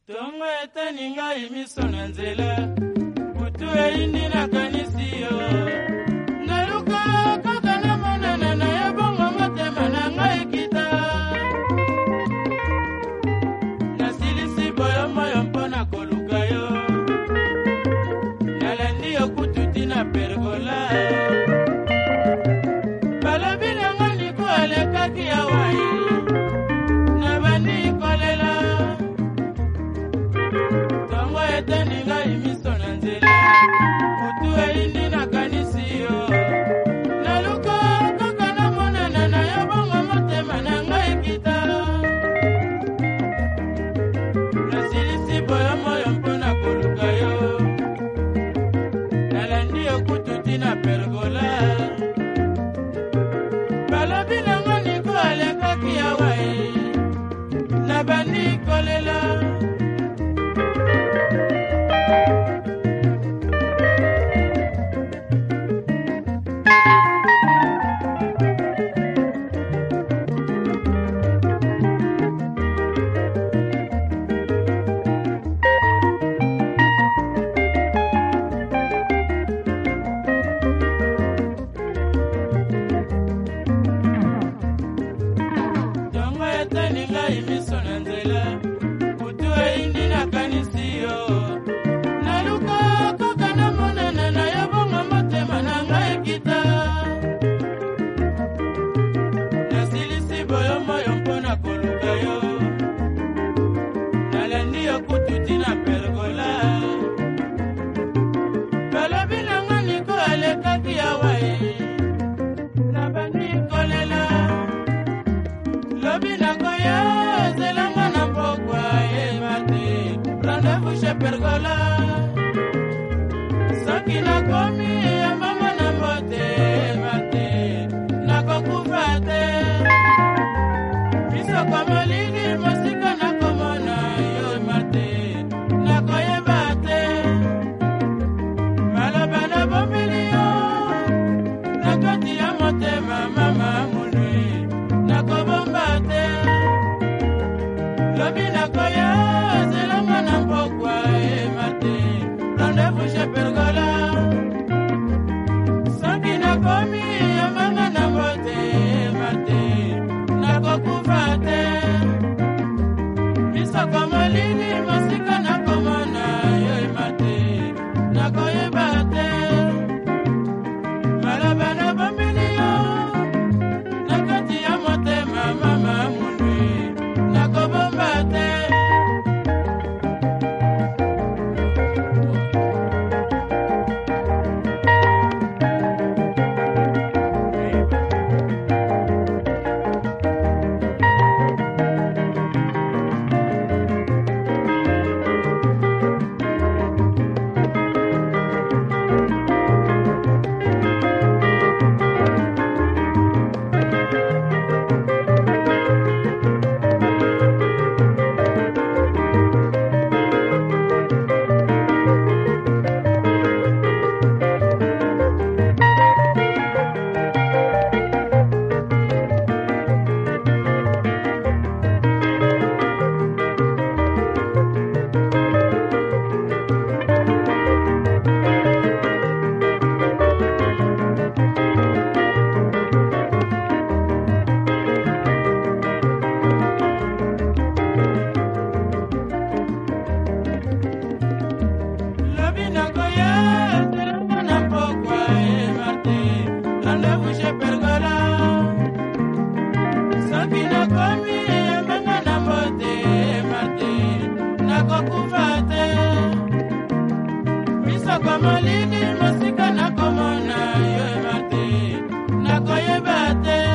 Tongo etani ngai miso na nzela butu eindi na kanisi yo naluka kaka namonana na ya bongo motema na ngai kita nasilisi boyo moyo mpona koluka yo nalandi yo kututi na pergola balobi nango niko alekaki awai nabandi kolela tongo etani ngai miso na nzela butu eindi na kanisi yo naluka kaka namonana na yo bongo motema na ngai kita nasilisi boyo moyo mpona koluka yo nalandi yo kututi na pergola balobi nango niko alekaki awai nabandi kolela ngai miso na nzela butu eindi na kanisi yo naluka kaka namonana na yo bongo motema na ngai kita nasilisi boyo moyo mpona koluka yo nalandi yo kututi na pergola balobi nango niko alekaki awai nabandi kolela lobi nango ya zelanga na pokwa mate rendez-vous chez pergola soki nakomi ya mama na mbote mate nakokufa te miso kwa molili mosika nakomona yo mate nakoyeba te maloba na bombeli yo nakoti ya motema mama munui nakobomba te lobi nakoya zelanga na pokwa mate rendez-vous chez pergola soki nakomi ya mama na mbote mate nakokufa te miso kwa molili mosika nakomona yo mate nakoyeba te maloba na bombeli yo nakoti ya motema mama munui nakobomba te kwa molini mosika nakomona yo mate nakoyeba te